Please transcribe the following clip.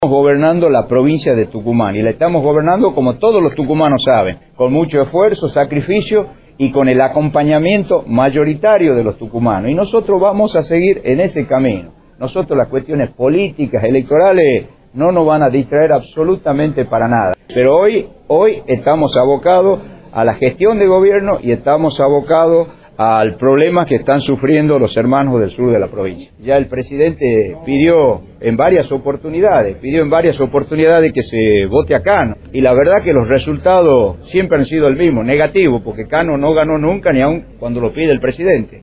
Gobernando la provincia de Tucumán y la estamos gobernando como todos los tucumanos saben, con mucho esfuerzo, sacrificio y con el acompañamiento mayoritario de los tucumanos. Y nosotros vamos a seguir en ese camino. Nosotros las cuestiones políticas, electorales, no nos van a distraer absolutamente para nada. Pero hoy estamos abocados a la gestión de gobierno y estamos abocados al problema que están sufriendo los hermanos del sur de la provincia. Ya el presidente pidió en varias oportunidades que se vote a Cano. Y la verdad que los resultados siempre han sido el mismo, negativo, porque Cano no ganó nunca, ni aun cuando lo pide el presidente.